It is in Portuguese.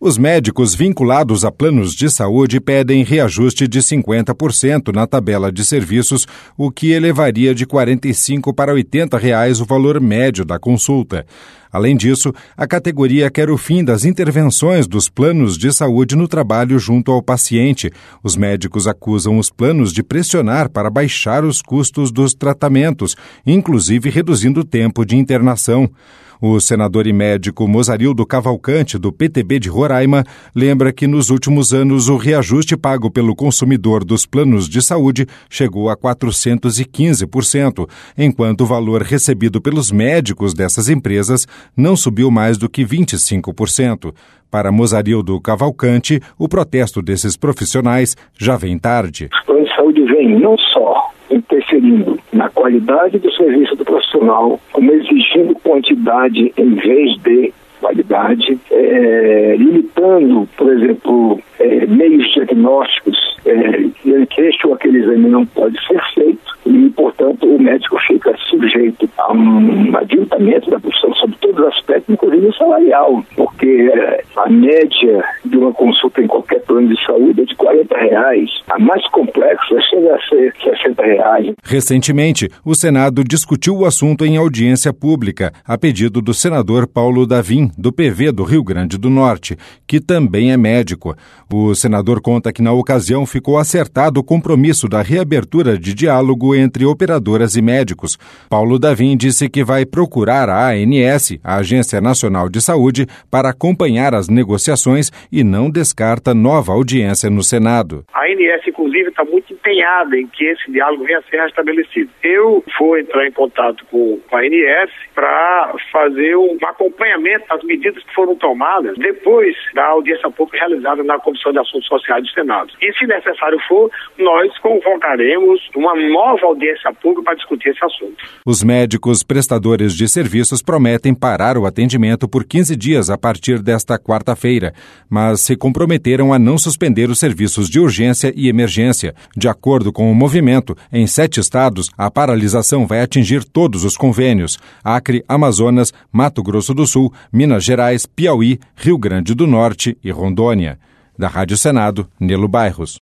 Os médicos vinculados a planos de saúde pedem reajuste de 50% na tabela de serviços, o que elevaria de R$ 45 para R$ 80 o valor médio da consulta. Além disso, a categoria quer o fim das intervenções dos planos de saúde no trabalho junto ao paciente. Os médicos acusam os planos de pressionar para baixar os custos dos tratamentos, inclusive reduzindo o tempo de internação. O senador e médico Mozarildo Cavalcante, do PTB de Roraima, lembra que nos últimos anos o reajuste pago pelo consumidor dos planos de saúde chegou a 415%, enquanto o valor recebido pelos médicos dessas empresas não subiu mais do que 25%. Para Mozarildo Cavalcante, o protesto desses profissionais já vem tarde. Os planos de saúde vêm não só interferindo na qualidade do serviço do profissional, como exigindo quantidade em vez de qualidade, limitando, por exemplo, meios diagnósticos, que este ou aquele exame não pode ser feito e, portanto, o médico fica sujeito a um adiantamento da profissão sobre todos os aspectos, inclusive o salarial, porque a média de uma consulta em qualquer plano de saúde é de R$ 40. A mais complexa chega a ser R$ 60. Recentemente, o Senado discutiu o assunto em audiência pública, a pedido do senador Paulo Davim, do PV do Rio Grande do Norte, que também é médico. O senador conta que, na ocasião, ficou acertado o compromisso da reabertura de diálogo entre operadoras e médicos. Paulo Davim disse que vai procurar a ANS, a Agência Nacional de Saúde, para acompanhar as negociações e não descarta nova audiência no Senado. A ANS, inclusive, está muito empenhada em que esse diálogo venha a ser restabelecido. Eu vou entrar em contato com a ANS para fazer um acompanhamento das medidas que foram tomadas depois da audiência pública realizada na Comissão de Assuntos Sociais do Senado. E, se necessário for, nós convocaremos uma nova audiência pública para discutir esse assunto. Os médicos prestadores de serviços prometem parar o atendimento por 15 dias a partir desta quarta-feira, mas se comprometeram a não suspender os serviços de urgência e emergência. De acordo com o movimento, em 7 estados, a paralisação vai atingir todos os convênios: Acre, Amazonas, Mato Grosso do Sul, Minas Gerais, Piauí, Rio Grande do Norte e Rondônia. Da Rádio Senado, Nelo Bairros.